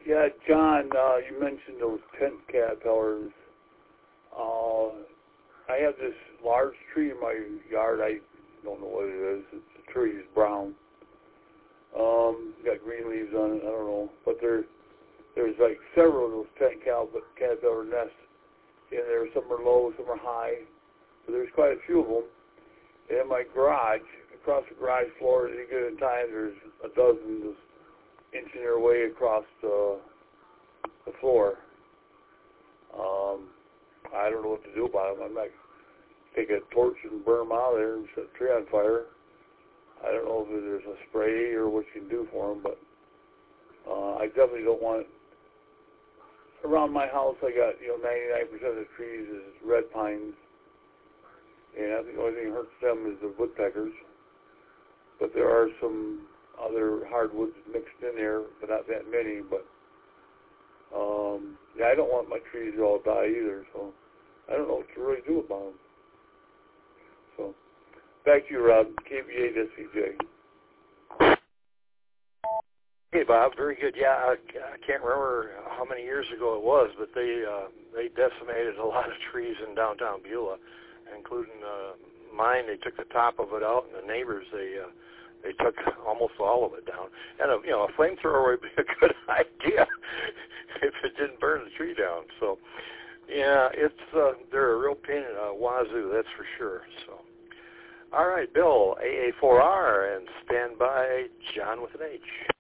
Yeah, John, you mentioned those tent caterpillars. I have this large tree in my yard. I don't know what it is. The tree is brown. Got green leaves on it. I don't know. But there's like several of those tent caterpillar nests in there. Some are low, some are high. But there's quite a few of them. And in my garage, across the garage floor, at any given time, there's a dozen just inching their way across the floor. I don't know what to do about them. I might take a torch and burn them out of there and set the tree on fire. I don't know if there's a spray or what you can do for them, but I definitely don't want it. Around my house, I got 99% of the trees is red pines, and I think the only thing that hurts them is the woodpeckers. But there are some other hardwoods mixed in there, but not that many. But yeah, I don't want my trees to all die either, so I don't know what to really do about them. So back to you, Rob. KBA-SCJ. Hey, Bob. Very good. Yeah, I can't remember how many years ago it was, but they decimated a lot of trees in downtown Beulah, including mine. They took the top of it out, and the neighbors they took almost all of it down. And a flamethrower would be a good idea if it didn't burn the tree down. So yeah, they're a real pain in the wazoo, that's for sure. So all right, Bill, AA4R, and stand by, John with an H.